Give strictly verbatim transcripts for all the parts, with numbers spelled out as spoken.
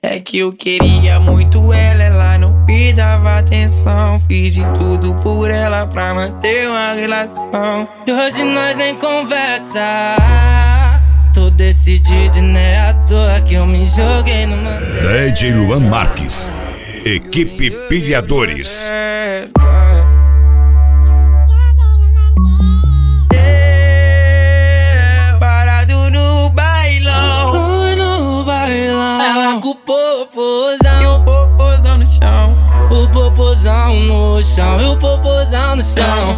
É que eu queria muito ela, ela não me dava atenção. Fiz de tudo por ela pra manter uma relação. E hoje nós nem conversa. Tô decidido e não é à toa que eu me joguei no mandei. D J Luan Marques, Equipe Pilhadores. Parado no bailão, no bailão. Ela com o popozão e o popozão no chão. O popozão no chão e o popozão no chão.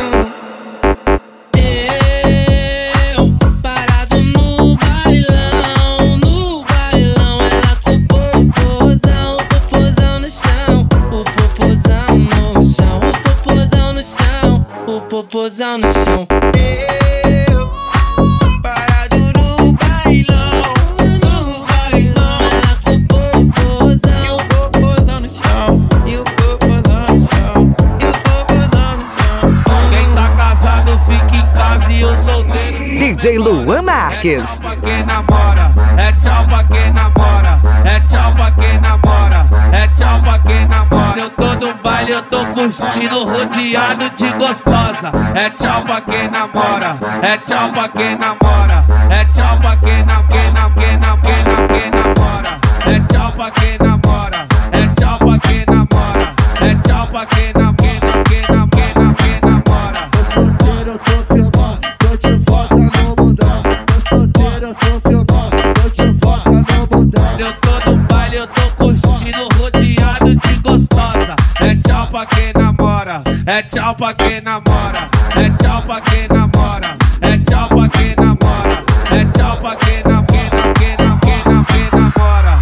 Eu parado no bailão, no bailão. Ela com o popozão, o popozão no chão. O popozão no chão, o popozão no chão. O popozão no chão. Eu parado no bailão, no bailão. Ela com o popozão, e o popozão no chão. E o popozão no chão. E o popozão no chão. Quem tá casado fica em casa e os solteiros. D J Luan Marques. É tchau pra quem namora, é tchau pra quem namora, é tchau pra quem namora, é tchau pra quem namora. Eu tô no baile, eu tô curtindo, rodeado de gostosa. É tchau pra quem namora, é tchau pra quem namora, é tchau pra quem nam, quem nam, quem nam, quem nam, quem namora. É tchau pra quem namora, é tchau pra quem namora, é tchau pra quem nam, quem nam, quem nam, quem nam, quem namora. Tô solteiro, eu tô filmando, tô de volta no mundão. Tô solteiro, eu tô filmando, tô de volta no mundão. Eu tô no baile, eu tô curtindo, rodeado de gostosa. É tchau pra quem namora, é tchau pra quem namora, é tchau pra quem namora, é tchau pra quem namora, é tchau pra quem nam, quem nam, quem nam, quem nam, quem namora.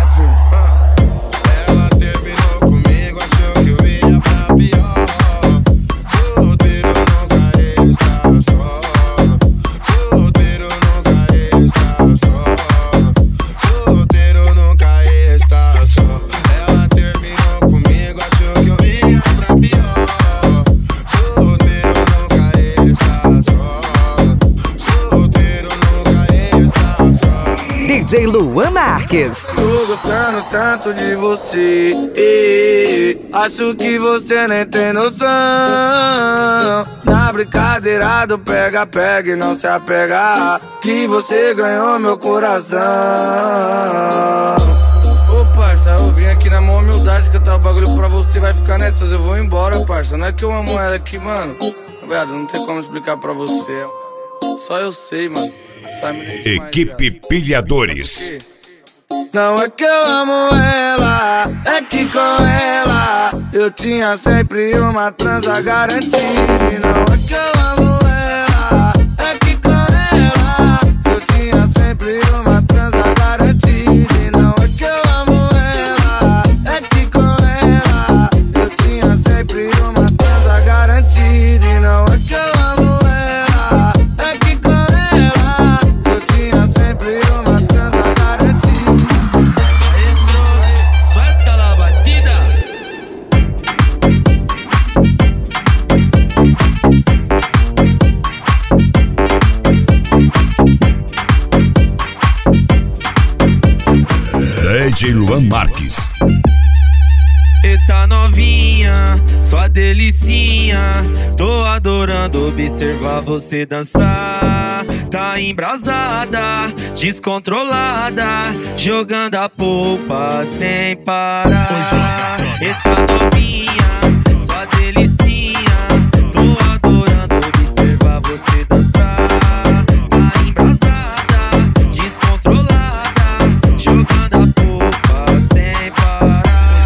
Ela terminou comigo, achou que eu ia pra pior. Solteiro nunca está só. Solteiro nunca está só. Solteiro nunca está só. Ela terminou comigo, achou que eu ia pra pior. Solteiro nunca está só. Solteiro nunca está só. D J Luan Marques. Tô gostando tanto de você, eh, acho que você nem tem noção. Na brincadeira do pega, pega e não se apega, que você ganhou meu coração. Ô parça, eu vim aqui na maior humildade que eu tava bagulho pra você, vai ficar nessas, eu vou embora, parça. Não é que eu amo ela aqui, mano. Viado, não tem como explicar pra você. Só eu sei, mano. Sabe demais, Equipe viado. Pilhadores. Não é que eu amo ela, é que com ela eu tinha sempre uma transa garantida. Não é que eu amo ela, é que com ela eu tinha sempre uma transa garantida. Não é que eu amo ela, é que com ela eu tinha sempre uma transa garantida. E não é que eu amo ela, é que com ela eu tinha sempre uma transa garantida. Suelta la batida. D J Luan Marques. Eita novinha, sua delicinha. Tô adorando observar você dançar. Tá embrasada, descontrolada, jogando a polpa sem parar. Eita novinha, sua delicinha. Tô adorando observar você dançar. Tá embrasada, descontrolada, jogando a polpa sem parar.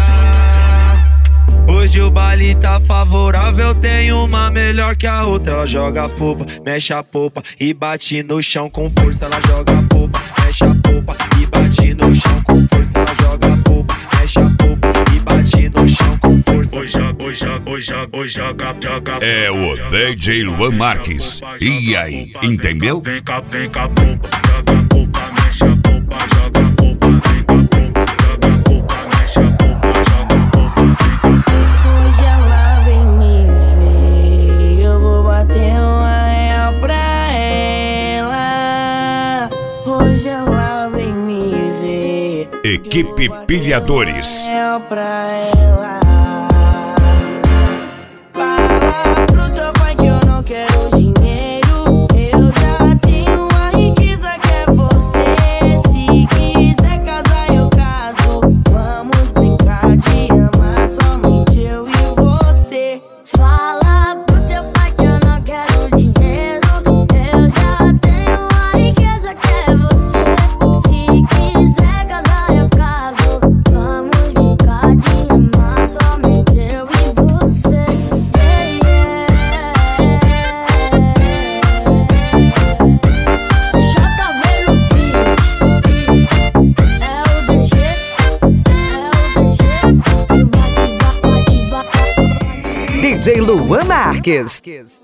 Hoje o baile tá favorável, tem uma melhor que a outra. Ela joga a polpa, mexe a polpa e bate no chão com força. Ela joga a polpa, mexe a polpa e bate no chão com força. Ela joga a polpa, mexe a polpa e bate no chão com força. Oi, joga, oi, joga, oi, joga, oi, joga, joga. É o D J Luan Marques. E aí, entendeu? Vem cá, vem cá, polpa, joga a polpa, mexe a polpa, joga a polpa, vem cá, polpa, joga a polpa, mexe a polpa, joga a polpa, vem cá, polpa. Hoje ela vem me ver, eu vou bater uma real pra ela. Hoje ela vem me ver, Equipe Pilhadores. É pra ela. Fala pro teu pai que eu não quero dinheiro. Eu já tenho a riqueza que é você. Se quiser casar eu caso. Vamos brincar de amar somente eu e você. Fala pro teu pai que eu não quero dinheiro. Eu já tenho a riqueza que é você. Se quiser casar eu caso. Vamos brincar de amar somente eu e você. Yeah, yeah. J V no beat. É o D G. É o D G. E bate, bate, bate. D J Luan Marques.